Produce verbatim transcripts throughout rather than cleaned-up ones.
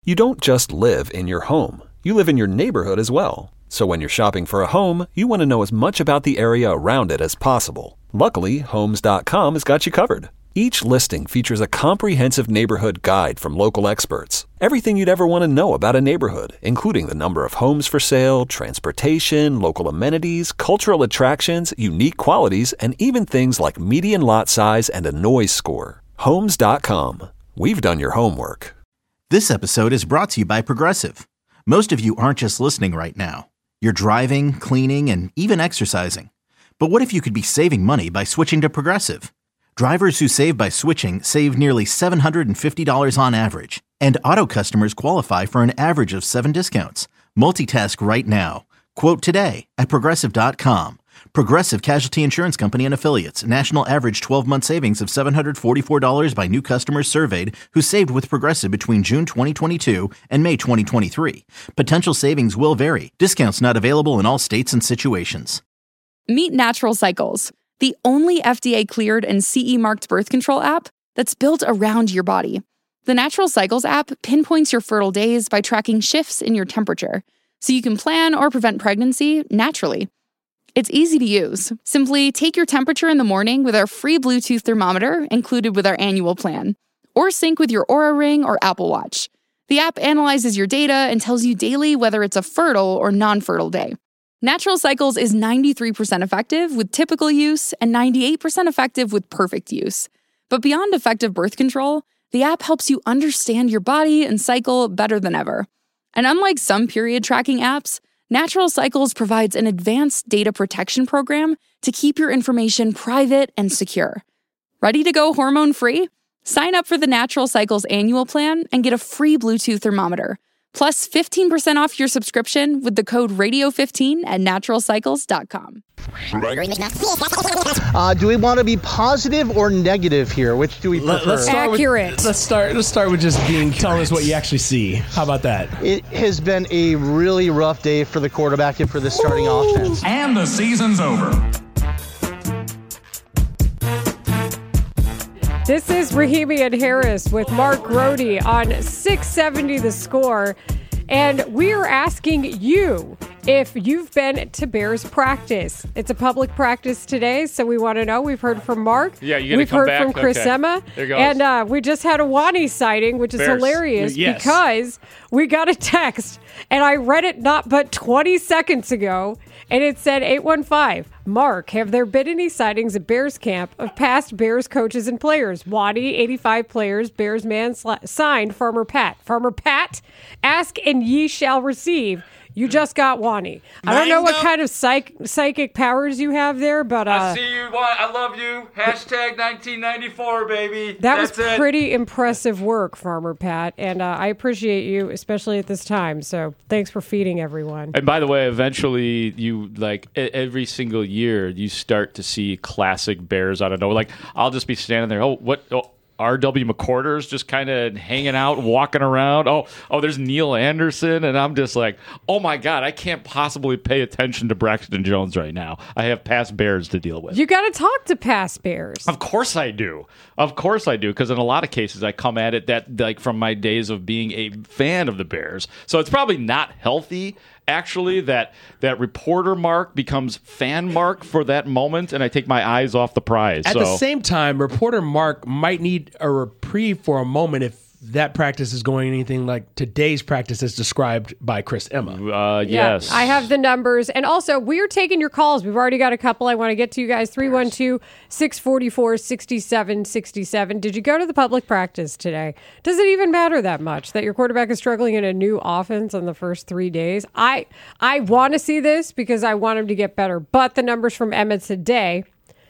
You don't just live in your home. You live in your neighborhood as well. So when you're shopping for a home, you want to know as much about the area around it as possible. Luckily, Homes dot com has got you covered. Each listing features a comprehensive neighborhood guide from local experts. Everything you'd ever want to know about a neighborhood, including the number of homes for sale, transportation, local amenities, cultural attractions, unique qualities, and even things like median lot size and a noise score. Homes dot com. We've done your homework. This episode is brought to you by Progressive. Most of you aren't just listening right now. You're driving, cleaning, and even exercising. But what if you could be saving money by switching to Progressive? Drivers who save by switching save nearly seven hundred fifty dollars on average. And auto customers qualify for an average of seven discounts. Multitask right now. Quote today at Progressive dot com. Progressive Casualty Insurance Company and Affiliates. National average twelve-month savings of seven hundred forty-four dollars by new customers surveyed who saved with Progressive between June twenty twenty-two and May twenty twenty-three. Potential savings will vary. Discounts not available in all states and situations. Meet Natural Cycles, the only F D A-cleared and C E-marked birth control app that's built around your body. The Natural Cycles app pinpoints your fertile days by tracking shifts in your temperature, so you can plan or prevent pregnancy naturally. It's easy to use. Simply take your temperature in the morning with our free Bluetooth thermometer included with our annual plan, or sync with your Oura Ring or Apple Watch. The app analyzes your data and tells you daily whether it's a fertile or non-fertile day. Natural Cycles is ninety-three percent effective with typical use and ninety-eight percent effective with perfect use. But beyond effective birth control, the app helps you understand your body and cycle better than ever. And unlike some period tracking apps, Natural Cycles provides an advanced data protection program to keep your information private and secure. Ready to go hormone-free? Sign up for the Natural Cycles annual plan and get a free Bluetooth thermometer, plus fifteen percent off your subscription with the code radio fifteen at natural cycles dot com. Uh, do we want to be positive or negative here? Which do we prefer? Let's start Accurate. With, let's start. Let's start with just being telling us what you actually see. How about that? It has been a really rough day for the quarterback and for the starting offense. And the season's over. This is Rahimi and Harris with Mark Grody on six seventy The Score. And we are asking you if you've been to Bears practice. It's a public practice today, so we want to know. We've heard from Mark. Yeah, you We've come heard back? from Chris Okay. Emma. There goes. And uh, we just had a Wani sighting, which is Bears. hilarious Yes. because we got a text, and I read it not but twenty seconds ago, and it said eight one five. Mark, have there been any sightings at Bears camp of past Bears coaches and players? Wadi, eighty-five players, Bears man sli- signed, Farmer Pat. Farmer Pat, ask and ye shall receive. You just got Wani. I don't know what kind of psych- psychic powers you have there, but... Uh, I see you. I love you. Hashtag nineteen ninety-four, baby. That That's was it. pretty impressive work, Farmer Pat, and uh, I appreciate you, especially at this time. So thanks for feeding everyone. And by the way, eventually, you like e- every single year, you start to see classic Bears out of nowhere. Like I'll just be standing there. Oh, what? Oh, R W McCorders just kind of hanging out, walking around. Oh, oh, there's Neil Anderson, and I'm just like, oh my God, I can't possibly pay attention to Braxton Jones right now. I have past Bears to deal with. You got to talk to past Bears. Of course I do. Of course I do, because in a lot of cases I come at it that like from my days of being a fan of the Bears. So it's probably not healthy, actually, that that reporter mark becomes fan mark for that moment, and I take my eyes off the prize. At so. the same time, reporter Mark might need a reprieve for a moment if that practice is going anything like today's practice as described by Chris Emma. Uh, Yeah, yes. I have the numbers. And also, we're taking your calls. We've already got a couple I want to get to you guys. three one two, six four four, six seven six seven. Did you go to the public practice today? Does it even matter that much that your quarterback is struggling in a new offense on the first three days? I I want to see this because I want him to get better. But the numbers from Emmett today,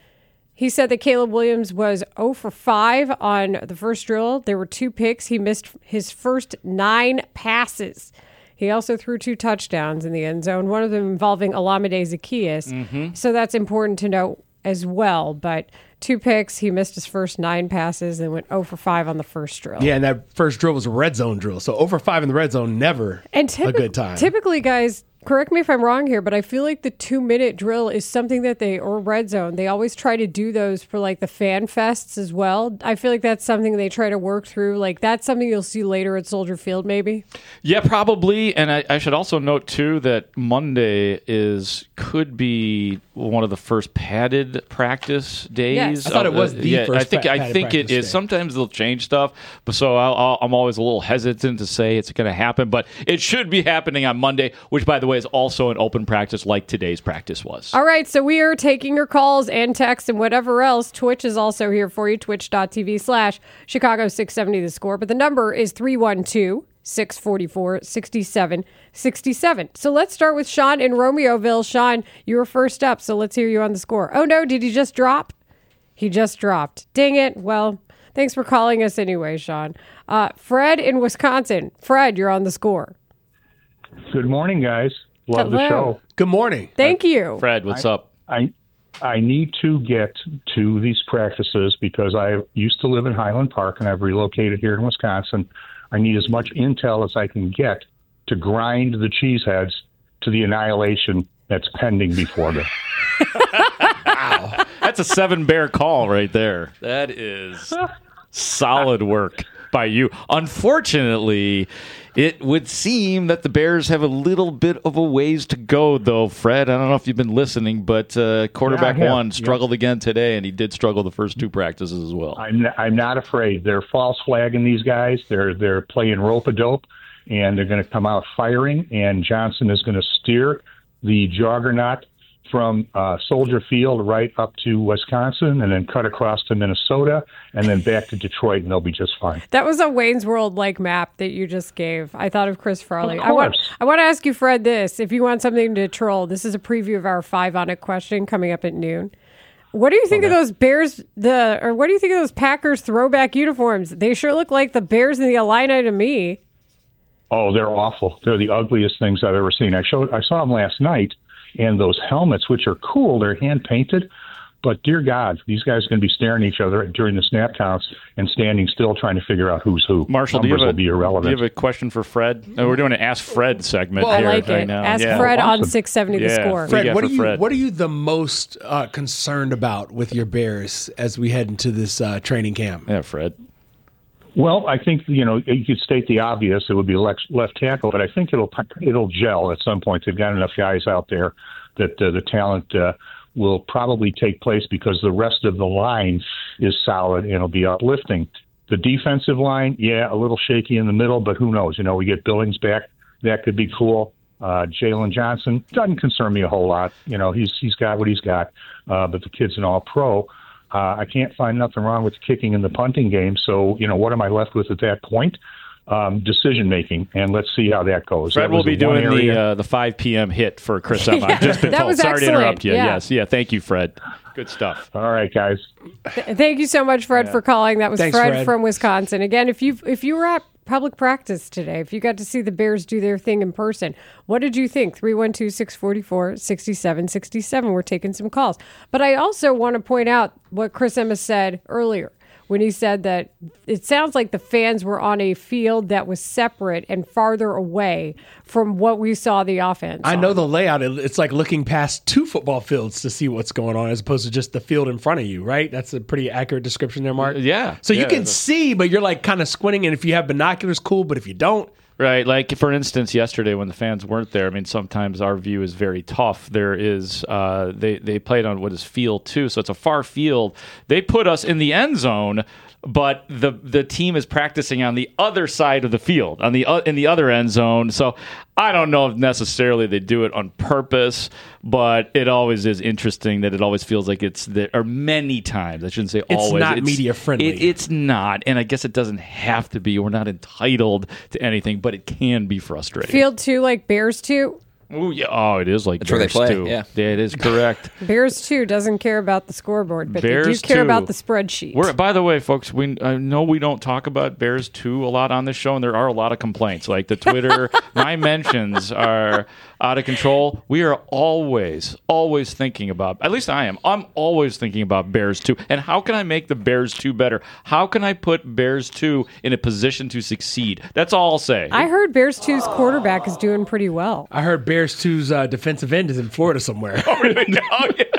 he said that Caleb Williams was zero for five on the first drill. There were two picks. He missed his first nine passes. He also threw two touchdowns in the end zone, one of them involving Olamide Zaccheaus. Mm-hmm. So that's important to note as well. But two picks, he missed his first nine passes and went zero for five on the first drill. Yeah, and that first drill was a red zone drill. So over five in the red zone, never and typi- a good time. Typically, guys, correct me if I'm wrong here, but I feel like the two minute drill is something that they, or red zone, they always try to do those for like the fan fests as well. I feel like that's something they try to work through. Like that's something you'll see later at Soldier Field, maybe. Yeah, probably. And I, I should also note too that Monday is could be one of the first padded practice days. Yes. I thought it was Uh, the yeah, first I think pa- I padded think it practice is. day. Sometimes they'll change stuff, but so I'll, I'll, I'm always a little hesitant to say it's going to happen. But it should be happening on Monday, which by the way is also an open practice like today's practice was. All right, so we are taking your calls and texts and whatever else. Twitch is also here for you, twitch.tv slash Chicago six seventy The Score. But the number is three one two, six four four, six seven six seven. So let's start with Sean in Romeoville. Sean, you were first up, so let's hear you on the score. Oh, no, did he just drop? He just dropped. Dang it. Well, thanks for calling us anyway, Sean. Uh, Fred in Wisconsin. Fred, you're on the score. Good morning, guys. Love Hello. the show. Good morning. Thank you. Fred, what's up? I I need to get to these practices because I used to live in Highland Park and I've relocated here in Wisconsin. I need as much intel as I can get to grind the cheeseheads to the annihilation that's pending before me. Wow. That's a seven bear call right there. That is solid work by you. Unfortunately, it would seem that the Bears have a little bit of a ways to go, though, Fred. I don't know if you've been listening, but uh, quarterback Yeah, I have. one struggled again today, and he did struggle the first two practices as well. I'm I'm not afraid. They're false flagging these guys. They're they're playing rope-a-dope, and they're going to come out firing. And Johnson is going to steer the juggernaut from uh, Soldier Field right up to Wisconsin, and then cut across to Minnesota, and then back to Detroit, and they'll be just fine. That was a Wayne's World like map that you just gave. I thought of Chris Farley. Of I want course. I want to ask you, Fred, this. If you want something to troll, this is a preview of our five on it question coming up at noon. What do you think Okay. of those Bears, the or what do you think of those Packers throwback uniforms? They sure look like the Bears and the Illini to me. Oh, they're awful. They're the ugliest things I've ever seen. I showed, I saw them last night, and those helmets, which are cool, they're hand painted. But dear God, these guys are going to be staring at each other during the snap counts and standing still, trying to figure out who's who. Marshall, do you, Numbers have a, will be do irrelevant. you have a question for Fred? Uh, we're doing an Ask Fred segment I here like right it. now. Ask Yeah. Fred on Awesome. six seventy The Yeah. Score. Fred, Fred, got what for are you Fred? what are you the most uh, concerned about with your Bears as we head into this uh, training camp? Yeah, Fred. Well, I think, you know, you could state the obvious. It would be left, left tackle, but I think it'll it'll gel at some point. They've got enough guys out there that uh, the talent uh, will probably take place because the rest of the line is solid and it'll be uplifting. The defensive line, yeah, a little shaky in the middle, but who knows? You know, we get Billings back. That could be cool. Uh, Jalen Johnson doesn't concern me a whole lot. You know, he's he's got what he's got, uh, but the kid's an all-pro. Uh, I can't find nothing wrong with kicking in the punting game. So, you know, what am I left with at that point? Um, decision making, and let's see how that goes. Fred That will was be the one doing the area- uh, the five p.m. hit for Chris Emma. I've just been that told. was Sorry to excellent. interrupt you. Yeah. Yes, yeah. Thank you, Fred. Good stuff. All right, guys. Th- Thank you so much, Fred, for calling. That was Thanks, Fred, Fred. from Wisconsin. Again, if you if you were at public practice today, if you got to see the Bears do their thing in person, what did you think? three one two, six four four, six seven six seven. We're taking some calls. But I also want to point out what Chris Emma said earlier when he said that it sounds like the fans were on a field that was separate and farther away from what we saw the offense I on. know the layout. it- It's like looking past two football fields to see what's going on as opposed to just the field in front of you, right? That's a pretty accurate description there, Mark. Yeah. So you Yeah, can that's- see, but you're like kind of squinting, and if you have binoculars, cool, but if you don't, Right, like for instance, yesterday when the fans weren't there, I mean, sometimes our view is very tough. There is, uh, they they played on what is field two, so it's a far field. They put us in the end zone, but the the team is practicing on the other side of the field, on the uh, in the other end zone. So I don't know if necessarily they do it on purpose, but it always is interesting that it always feels like it's there, or many times. I shouldn't say It's always. not media friendly. It, it's not, and I guess it doesn't have to be. We're not entitled to anything, but it can be frustrating. Field two, like Bears two. Oh yeah, oh, it is like That's where they Bears play, too. yeah. it is correct. Bears two doesn't care about the scoreboard, but Bears they do care two. about the spreadsheet. We're, by the way, folks, we I know we don't talk about Bears two a lot on this show, and there are a lot of complaints. Like the Twitter, my mentions are out of control. We are always, always thinking about. At least I am. I'm always thinking about Bears two, and how can I make the Bears two better? How can I put Bears two in a position to succeed? That's all I'll say. I heard Bears two's quarterback is doing pretty well. I heard Bears Bears two's uh, defensive end is in Florida somewhere. Oh, really? Oh, yeah.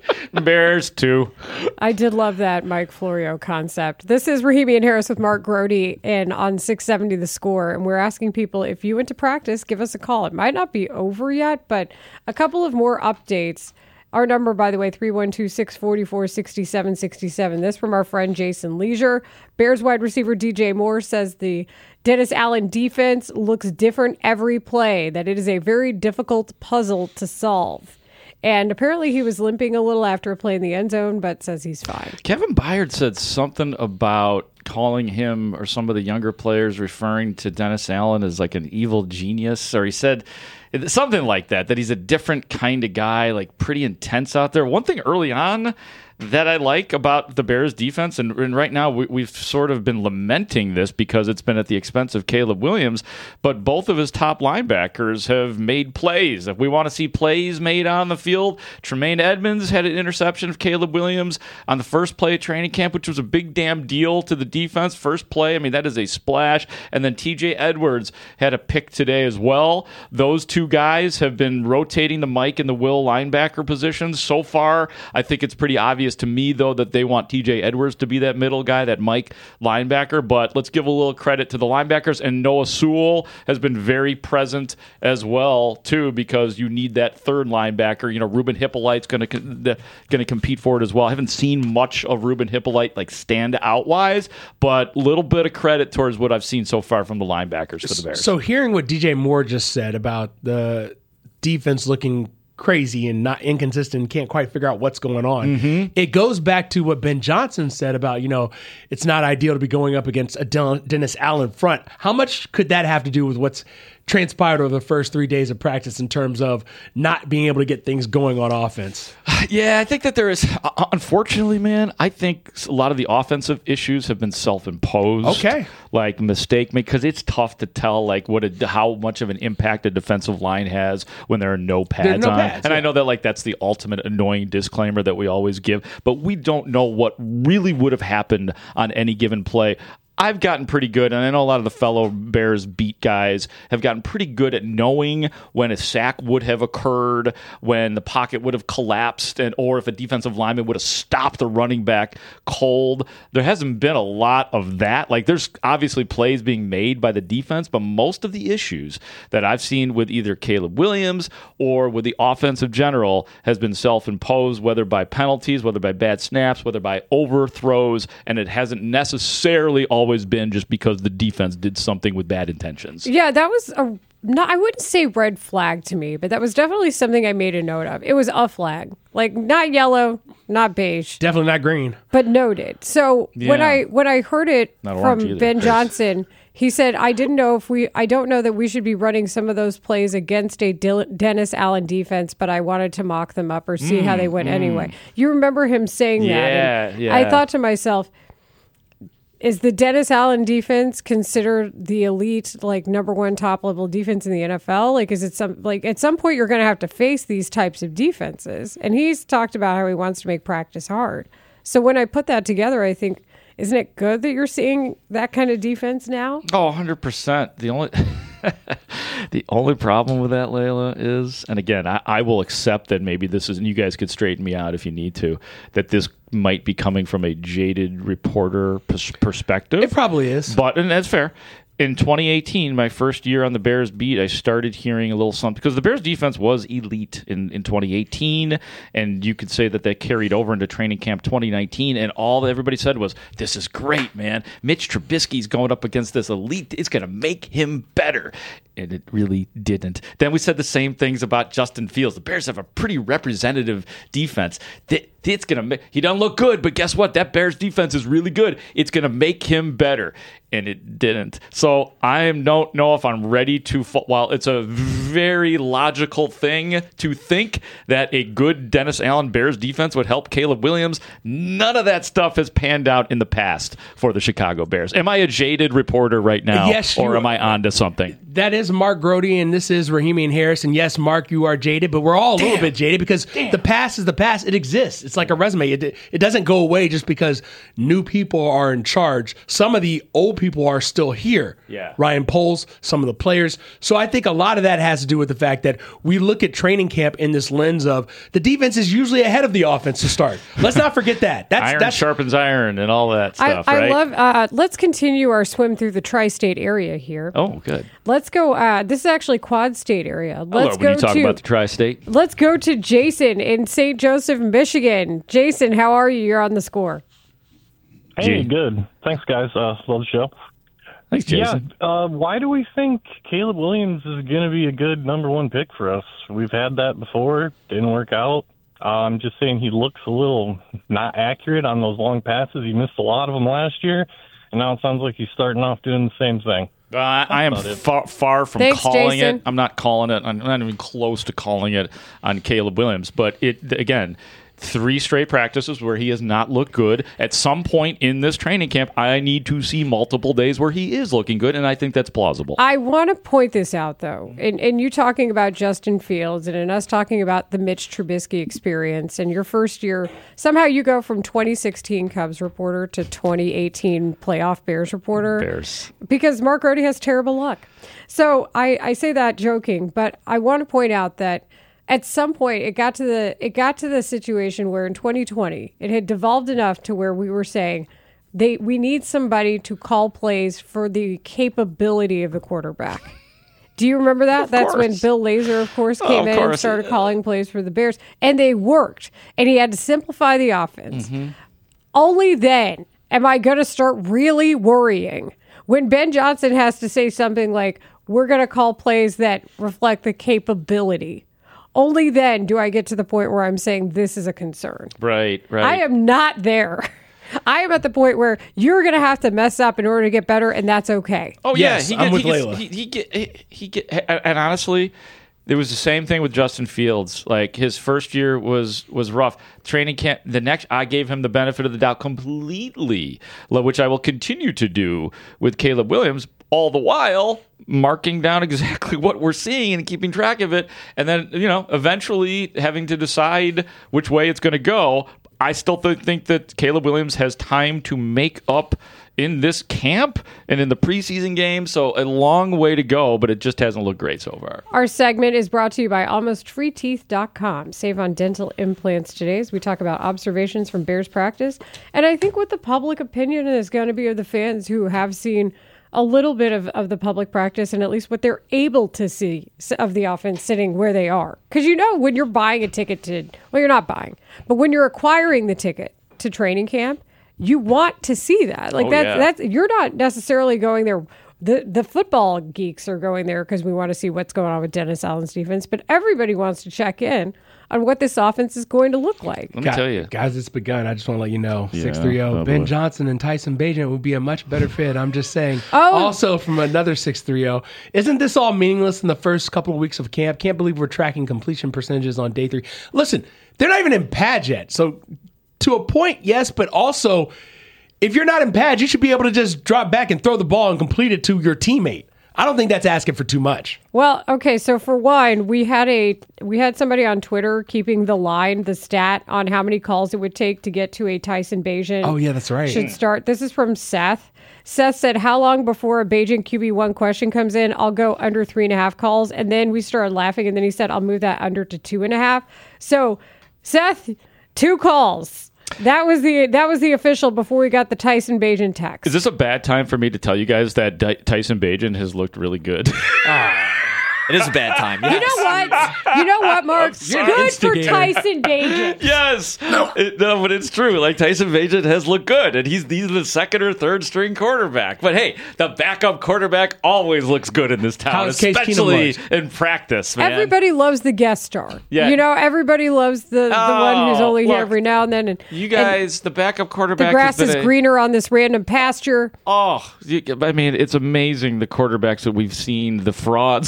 Bears two. I did love that Mike Florio concept. This is Rahimi and Harris with Mark Grody and on six seventy The Score. And we're asking people, if you went to practice, give us a call. It might not be over yet, but a couple of more updates. Our number, by the way, three one two, six four four, six seven six seven. This from our friend Jason Leisure. Bears wide receiver D J Moore says the Dennis Allen defense looks different every play, that it is a very difficult puzzle to solve. And apparently he was limping a little after a play in the end zone, but says he's fine. Kevin Byard said something about calling him or some of the younger players referring to Dennis Allen as like an evil genius, or he said something like that, that he's a different kind of guy, like pretty intense out there. One thing early on that I like about the Bears defense, and, and right now we, we've sort of been lamenting this because it's been at the expense of Caleb Williams, but both of his top linebackers have made plays. If we want to see plays made on the field, Tremaine Edmonds had an interception of Caleb Williams on the first play of training camp, which was a big damn deal to the defense. First play, I mean, that is a splash. And then T J Edwards had a pick today as well. Those two guys have been rotating the Mike and the Will linebacker positions. So far, I think it's pretty obvious to me, though, that they want T J Edwards to be that middle guy, that Mike linebacker. But let's give a little credit to the linebackers. And Noah Sewell has been very present as well, too, because you need that third linebacker. You know, Ruben Hippolyte's going to going to compete for it as well. I haven't seen much of Ruben Hippolyte, like, stand out-wise, but a little bit of credit towards what I've seen so far from the linebackers for the Bears. So hearing what D J Moore just said about the defense looking crazy and not inconsistent, can't quite figure out what's going on. Mm-hmm. It goes back to what Ben Johnson said about, you know, it's not ideal to be going up against a Dennis Allen front. How much could that have to do with what's transpired over the first three days of practice in terms of not being able to get things going on offense? Yeah, I think that there is, unfortunately, man, I think a lot of the offensive issues have been self-imposed. Okay. Like mistake, because it's tough to tell like what a, how much of an impact a defensive line has when there are no pads no on. Pads, and yeah. I know that like that's the ultimate annoying disclaimer that we always give, but we don't know what really would have happened on any given play. I've gotten pretty good, and I know a lot of the fellow Bears beat guys have gotten pretty good at knowing when a sack would have occurred, when the pocket would have collapsed, and or if a defensive lineman would have stopped the running back cold. There hasn't been a lot of that. Like, there's obviously plays being made by the defense, but most of the issues that I've seen with either Caleb Williams or with the offensive general has been self-imposed, whether by penalties, whether by bad snaps, whether by overthrows, and it hasn't necessarily always always been just because the defense did something with bad intentions. Yeah, that was a not I wouldn't say red flag to me, but that was definitely something I made a note of. It was a flag. Like, not yellow, not beige. Definitely not green. But noted. So Yeah. when I when I heard it Not orange from either. Ben Johnson, he said, I didn't know if we I don't know that we should be running some of those plays against a Dil- Dennis Allen defense, but I wanted to mock them up or see how they went anyway. You remember him saying that. Yeah, and yeah. I thought to myself, is the Dennis Allen defense considered the elite, like number one top level defense in the N F L? Like, is it some like at some point you're going to have to face these types of defenses? And he's talked about how he wants to make practice hard. So when I put that together, I think, isn't it good that you're seeing that kind of defense now? Oh, one hundred percent. The only the only problem with that, Layla, is, and again, I, I will accept that maybe this is, and you guys could straighten me out if you need to, that this might be coming from a jaded reporter pers- perspective. It probably is. But, and that's fair. In twenty eighteen, my first year on the Bears beat, I started hearing a little something, because the Bears defense was elite in, in twenty eighteen, and you could say that that carried over into training camp twenty nineteen, and all that everybody said was, this is great, man. Mitch Trubisky's going up against this elite. It's going to make him better. And it really didn't. Then we said the same things about Justin Fields. The Bears have a pretty representative defense. It's gonna make, he doesn't look good, but guess what? That Bears defense is really good. It's going to make him better. And it didn't. So I don't know if I'm ready to, while it's a very logical thing to think that a good Dennis Allen Bears defense would help Caleb Williams, none of that stuff has panned out in the past for the Chicago Bears. Am I a jaded reporter right now? Yes, or you am I onto something? That is Mark Grody, and this is Rahimi and Harris. And yes, Mark, you are jaded, but we're all a little bit jaded because the past is the past. It exists. It's It's like a resume. It it doesn't go away just because new people are in charge. Some of the old people are still here. Yeah. Ryan Poles, some of the players. So I think a lot of that has to do with the fact that we look at training camp in this lens of the defense is usually ahead of the offense to start. Let's not forget that. That's iron that's sharpens iron and all that stuff, I, I right? love. Uh, let's continue our swim through the tri-state area here. Oh, good. Let's go. Uh, this is actually Quad State area. Let's Hello, go when you talk to. about the tri-state. Let's go to Jason in Saint Joseph, Michigan. Jason, how are you? You're on the score. Hey, Gee. good. Thanks, guys. Uh, love the show. Thanks, Jason. Yeah. Uh, why do we think Caleb Williams is going to be a good number one pick for us? We've had that before. Didn't work out. Uh, I'm just saying he looks a little not accurate on those long passes. He missed a lot of them last year, and now it sounds like he's starting off doing the same thing. Uh, I am about it. far, far from Thanks, calling Jason. it. I'm not calling it. I'm not even close to calling it on Caleb Williams. But it again, three straight practices where he has not looked good. At some point in this training camp, I need to see multiple days where he is looking good, and I think that's plausible. I want to point this out, though, and, and you talking about Justin Fields and in us talking about the Mitch Trubisky experience and your first year, somehow you go from twenty sixteen Cubs reporter to twenty eighteen playoff Bears reporter. Bears. Because Mark Rohde has terrible luck. So I, I say that joking, but I want to point out that at some point it got to the it got to the situation where in twenty twenty it had devolved enough to where we were saying they we need somebody to call plays for the capability of the quarterback. Do you remember that? Of That's course. when Bill Lazor, of course, Oh, came of in and course. started calling plays for the Bears, and they worked. And he had to simplify the offense. Mm-hmm. Only then am I going to start really worrying when Ben Johnson has to say something like, "We're going to call plays that reflect the capability." Only then do I get to the point where I'm saying this is a concern. Right, right. I am not there. I am at the point where you're going to have to mess up in order to get better, and that's okay. Oh Yes, yeah, I'm with he gets, Layla. He, he get he, he get and honestly, there was the same thing with Justin Fields. Like his first year was was rough. Training camp. The next, I gave him the benefit of the doubt completely, which I will continue to do with Caleb Williams. All the while marking down exactly what we're seeing and keeping track of it, and then you know eventually having to decide which way it's going to go. I still th- think that Caleb Williams has time to make up in this camp and in the preseason game, so a long way to go, but it just hasn't looked great so far. Our segment is brought to you by almost free teeth dot com. Save on dental implants today as we talk about observations from Bears practice. And I think what the public opinion is going to be of the fans who have seen a little bit of, of the public practice and at least what they're able to see of the offense sitting where they are. Because you know when you're buying a ticket to, well, you're not buying, but when you're acquiring the ticket to training camp, you want to see that. Like Oh, that's, yeah. that's, you're not necessarily going there. The the football geeks are going there because we want to see what's going on with Dennis Allen's defense, but everybody wants to check in on what this offense is going to look like. Let me tell you. Guys, it's begun. I just want to let you know. Yeah, six three zero. oh Ben boy. Johnson and Tyson Bagent would be a much better fit. I'm just saying. Oh. Also, from another six three zero, isn't this all meaningless in the first couple of weeks of camp? Can't believe we're tracking completion percentages on day three. Listen, they're not even in pads yet. So, to a point, yes, but also, if you're not in pads, you should be able to just drop back and throw the ball and complete it to your teammate. I don't think that's asking for too much. Well, okay, so for one, we had a we had somebody on Twitter keeping the line, the stat on how many calls it would take to get to a Tyson Bagent. Oh, yeah, that's right. Should start. This is from Seth. Seth said, "How long before a Bagent Q B one question comes in? I'll go under three and a half calls." And then we started laughing, and then he said, "I'll move that under to two and a half." So, Seth, two calls. That was the that was the official before we got the Tyson Bagent text. Is this a bad time for me to tell you guys that Di- Tyson Bagent has looked really good? It is a bad time. You know what? You know what, Mark? You're an Good for instigator. Tyson Bagent. Yes. No. It, no, but it's true. Like Tyson Bagent has looked good, and he's he's the second or third string quarterback. But hey, the backup quarterback always looks good in this town, How's Case Keenum especially look? in practice, man. Everybody loves the guest star. Yeah. You know, everybody loves the, the Oh, one who's only here look, every now and then. And You and guys, the backup quarterback. the grass has is been a- greener on this random pasture. Oh, you- I mean, it's amazing the quarterbacks that we've seen, the frauds that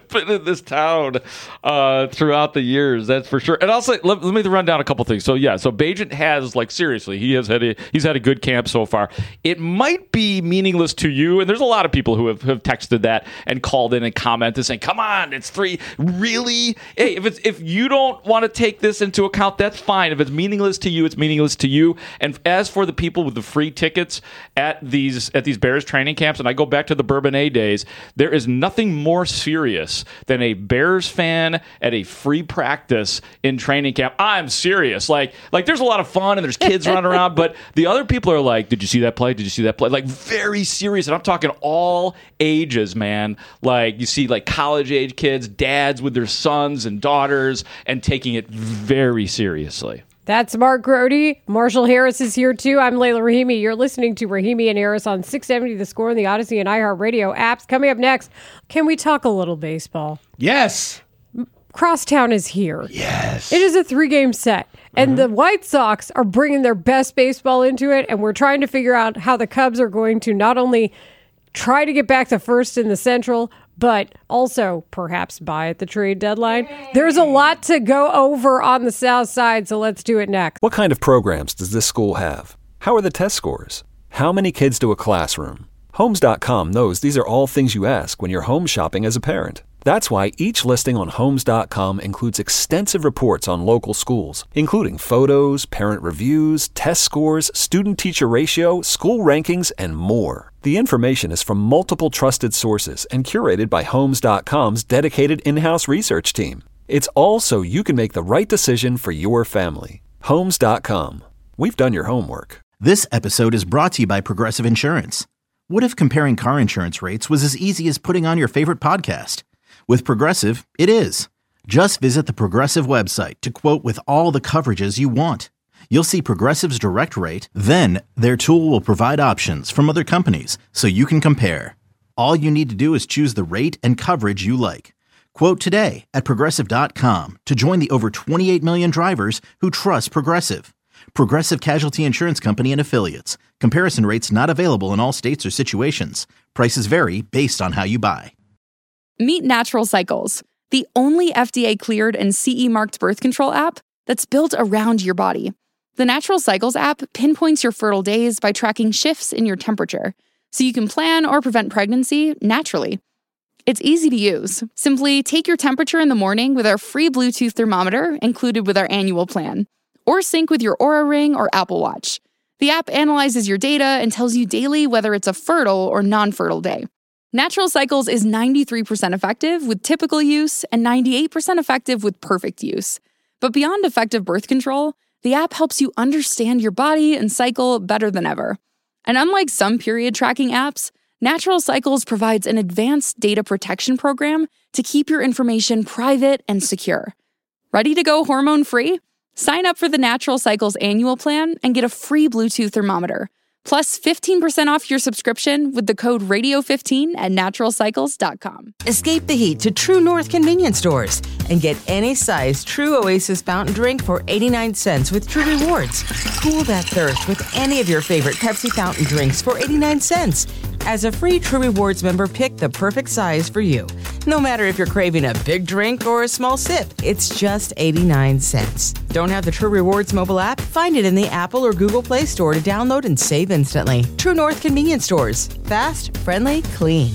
been in this town uh, throughout the years. That's for sure. And I'll say, let, let me run down a couple things. So yeah, so Bagent has like seriously, he has had a, he's had a good camp so far. It might be meaningless to you, and there's a lot of people who have, have texted that and called in and commented saying, "Come on, it's three, really? Hey, if it's if you don't want to take this into account, that's fine. If it's meaningless to you, it's meaningless to you." And as for the people with the free tickets at these at these Bears training camps, and I go back to the Bourbonnais days, there is nothing more serious than a Bears fan at a free practice in training camp. I'm serious. Like, like there's a lot of fun and there's kids running around, but the other people are like, "Did you see that play? Did you see that play?" Like very serious. And I'm talking all ages, man. Like you see like college age kids, dads with their sons and daughters, and taking it very seriously. That's Mark Grody. Marshall Harris is here too. I'm Layla Rahimi. You're listening to Rahimi and Harris on six seventy The Score and the Odyssey and iHeartRadio apps. Coming up next, can we talk a little baseball? Yes. Crosstown is here. Yes. It is a three-game set, and mm-hmm. the White Sox are bringing their best baseball into it, and we're trying to figure out how the Cubs are going to not only try to get back to first in the Central, but also perhaps buy at the trade deadline. There's a lot to go over on the South Side, so let's do it next. What kind of programs does this school have? How are the test scores? How many kids do a classroom? Homes dot com knows these are all things you ask when you're home shopping as a parent. That's why each listing on Homes dot com includes extensive reports on local schools, including photos, parent reviews, test scores, student-teacher ratio, school rankings, and more. The information is from multiple trusted sources and curated by Homes dot com's dedicated in-house research team. It's all so you can make the right decision for your family. Homes dot com. We've done your homework. This episode is brought to you by Progressive Insurance. What if comparing car insurance rates was as easy as putting on your favorite podcast? With Progressive, it is. Just visit the Progressive website to quote with all the coverages you want. You'll see Progressive's direct rate, then their tool will provide options from other companies so you can compare. All you need to do is choose the rate and coverage you like. Quote today at Progressive dot com to join the over twenty-eight million drivers who trust Progressive. Progressive Casualty Insurance Company and Affiliates. Comparison rates not available in all states or situations. Prices vary based on how you buy. Meet Natural Cycles, the only F D A-cleared and C E-marked birth control app that's built around your body. The Natural Cycles app pinpoints your fertile days by tracking shifts in your temperature, so you can plan or prevent pregnancy naturally. It's easy to use. Simply take your temperature in the morning with our free Bluetooth thermometer included with our annual plan, or sync with your Oura Ring or Apple Watch. The app analyzes your data and tells you daily whether it's a fertile or non-fertile day. Natural Cycles is ninety-three percent effective with typical use and ninety-eight percent effective with perfect use. But beyond effective birth control, the app helps you understand your body and cycle better than ever. And unlike some period tracking apps, Natural Cycles provides an advanced data protection program to keep your information private and secure. Ready to go hormone-free? Sign up for the Natural Cycles annual plan and get a free Bluetooth thermometer, plus fifteen percent off your subscription with the code radio fifteen at natural cycles dot com. Escape the heat to True North convenience stores and get any size True Oasis fountain drink for eighty-nine cents with True Rewards. Cool that thirst with any of your favorite Pepsi fountain drinks for eighty-nine cents. As a free True Rewards member, pick the perfect size for you. No matter if you're craving a big drink or a small sip, it's just eighty-nine cents. Don't have the True Rewards mobile app? Find it in the Apple or Google Play Store to download and save instantly. True North convenience stores. Fast, friendly, clean.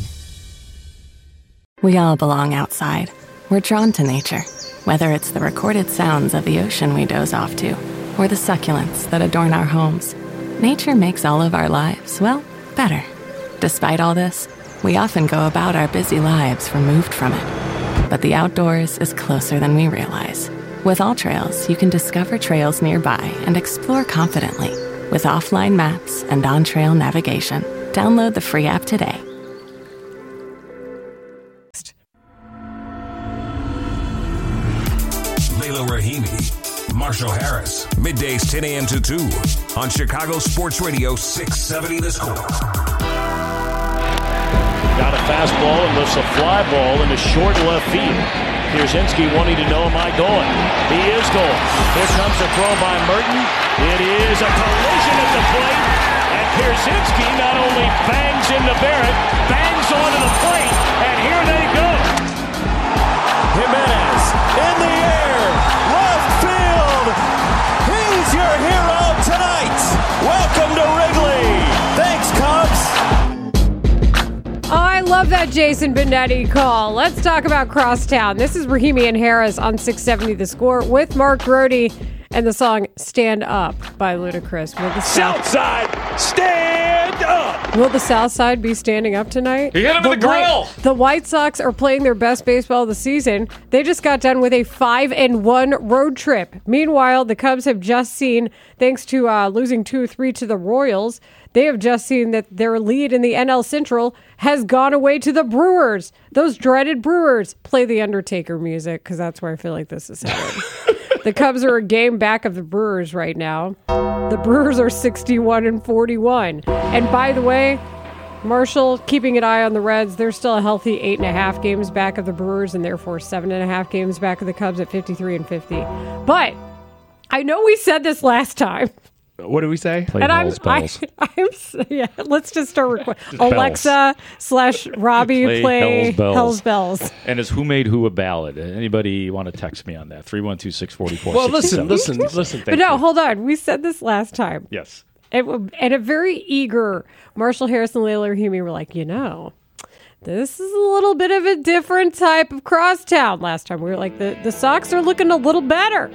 We all belong outside. We're drawn to nature, whether it's the recorded sounds of the ocean we doze off to, or the succulents that adorn our homes. Nature makes all of our lives, well, better. Despite all this, we often go about our busy lives removed from it. But the outdoors is closer than we realize. With AllTrails, you can discover trails nearby and explore confidently. With offline maps and on-trail navigation, download the free app today. Layla Rahimi, Marshall Harris, middays ten a.m. to two on Chicago Sports Radio six seventy The Score. Got a fastball and lifts a fly ball into short left field. Pierzynski wanting to know, am I going? He is going. Here comes a throw by Merton. It is a collision at the plate. And Pierzynski not only bangs into Barrett, bangs onto the plate, and here they go. that Jason Benetti call. Let's talk about Crosstown. This is Rahimi and Harris on six seventy The Score with Mark Grody and the song Stand Up by Ludacris. Will the South Southside, stand up! Will the South Side be standing up tonight? He hit him in the grill! White, the White Sox are playing their best baseball of the season. They just got done with a five and one road trip. Meanwhile, the Cubs have just seen, thanks to uh, losing two three to the Royals, they have just seen that their lead in the N L Central has gone away to the Brewers. Those dreaded Brewers. Play the Undertaker music, because that's where I feel like this is headed. The Cubs are a game back of the Brewers right now. The Brewers are sixty-one and forty-one. And by the way, Marshall, keeping an eye on the Reds, they're still a healthy eight and a half games back of the Brewers, and therefore seven and a half games back of the Cubs at fifty-three and fifty. But I know we said this last time. What do we say? Play and I'm, I, I'm, yeah. Let's just start recording. Alexa slash Robbie play, play Hell's, Bells. Hell's Bells. And is Who Made Who a ballad? Anybody want to text me on that? three one two, six four four. Well, listen, listen, listen. But no, you. hold on. We said this last time. Yes. It, and a very eager Marshall Harris and Layla Rahimi were like, you know, this is a little bit of a different type of Crosstown. Last time we were like, the, the Sox are looking a little better.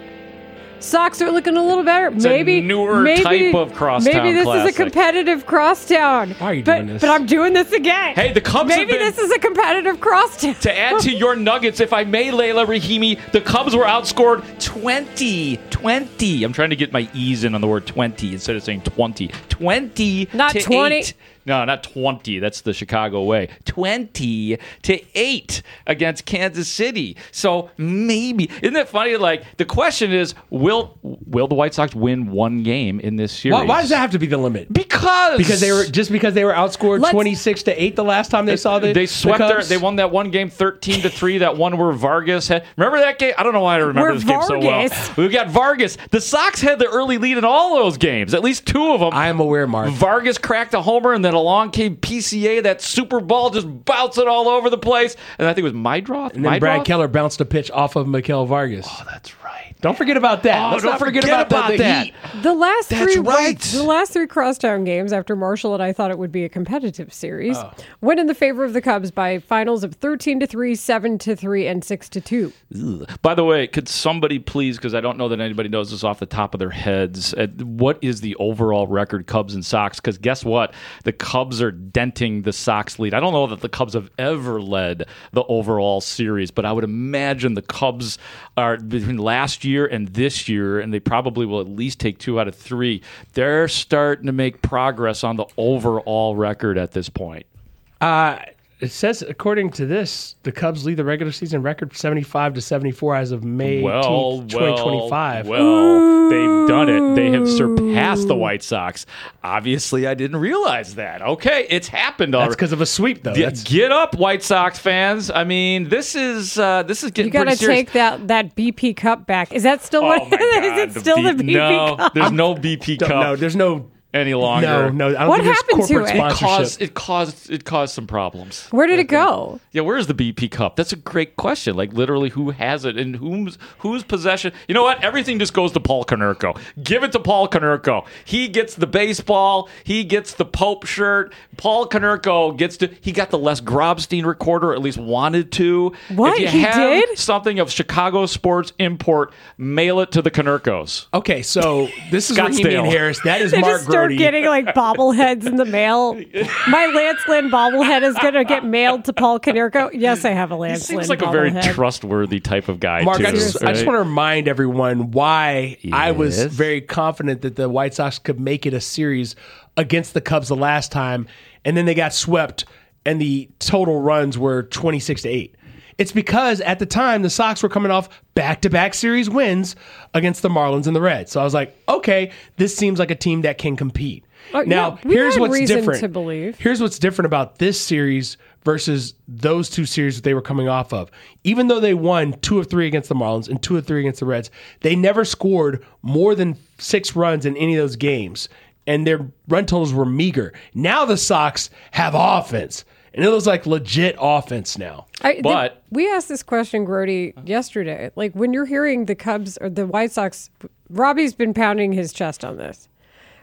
Sox are looking a little better. It's maybe a newer maybe, type of crosstown. Maybe this classic. is a competitive crosstown. Why are you but, doing this? But I'm doing this again. Hey, the Cubs Maybe have been, this is a competitive crosstown. To add to your nuggets, if I may, Layla Rahimi, the Cubs were outscored twenty. twenty. I'm trying to get my E's in on the word twenty instead of saying twenty. twenty Not to twenty. eight. No, not twenty. That's the Chicago way. twenty to eight against Kansas City. So maybe. Isn't it funny? Like, the question is, will will the White Sox win one game in this series? Why, why does that have to be the limit? Because because they were just because they were outscored Let's, twenty-six to eight the last time they it, saw the They swept the their, they won that one game thirteen to three, that one where Vargas had. Remember that game? I don't know why I remember We're this Vargas. game so well. We got Vargas. The Sox had the early lead in all those games, at least two of them. I am aware, Mark. Vargas cracked a homer, and then along came P C A, that super ball just bounced it all over the place. And I think it was Mydroth. And then Mydroth? Brad Keller bounced a pitch off of Miguel Vargas. Oh, that's right. Don't forget about that. Oh, Let's don't not forget, forget about, about the, the that. Heat. The last That's three right. the last three crosstown games after Marshall and I thought it would be a competitive series Oh. went in the favor of the Cubs by finals of thirteen to three, seven to three, and six to two. Ugh. By the way, could somebody please, because I don't know that anybody knows this off the top of their heads, uh, what is the overall record Cubs and Sox? Because guess what? The Cubs are denting the Sox lead. I don't know that the Cubs have ever led the overall series, but I would imagine the Cubs are between last year and this year, and they probably will at least take two out of three. They're starting to make progress on the overall record at this point. Uh, it says, according to this, the Cubs lead the regular season record seventy-five to seventy-four as of May Well, eighteenth, twenty twenty-five. well, well, they've done it. They have surpassed the White Sox. Obviously, I didn't realize that. Okay, it's happened already. That's because of a sweep, though. Get, That's, get up, White Sox fans. I mean, this is uh, this is getting You got to pretty serious. take that, that B P Cup back. Is that still Oh what? my God, Is it still B- the B P no, Cup? there's no B P Cup. no, there's no any longer. No, no. I don't What think there's happened to corporate it? It sponsorship. caused it caused it caused some problems. Where did it go? Yeah, where's the B P Cup? That's a great question. Like, literally, who has it and whom's whose possession? You know what? Everything just goes to Paul Konerko. Give it to Paul Konerko. He gets the baseball. He gets the Pope shirt. Paul Konerko gets to. He got the Les Grobstein recorder, or at least wanted to. What? If you He have did? something of Chicago sports import, mail it to the Konerkos. Okay, so this is Rahimi Scottsdale. and Harris. That is They Mark just start Grody. getting like bobbleheads in the mail. My Lance Lynn bobblehead is going to get mailed to Paul Konerko. Yes, I have a He Lance Lynn seems like a very bobblehead. trustworthy type of guy, Mark, too. I just, I just right? want to remind everyone why I was Yes. very confident that the White Sox could make it a series against the Cubs the last time, and then they got swept, and the total runs were twenty-six to eight. It's because at the time the Sox were coming off back-to-back series wins against the Marlins and the Reds. So I was like, okay, this seems like a team that can compete. Oh, now, yeah, we here's had what's reason different. to believe. Here's what's different about this series versus those two series that they were coming off of. Even though they won two of three against the Marlins and two of three against the Reds, they never scored more than six runs in any of those games, and their run totals were meager. Now the Sox have offense, and it looks like legit offense now. I, But- the, we asked this question, Grody, yesterday. Like, when you're hearing the Cubs or the White Sox, Robbie's been pounding his chest on this.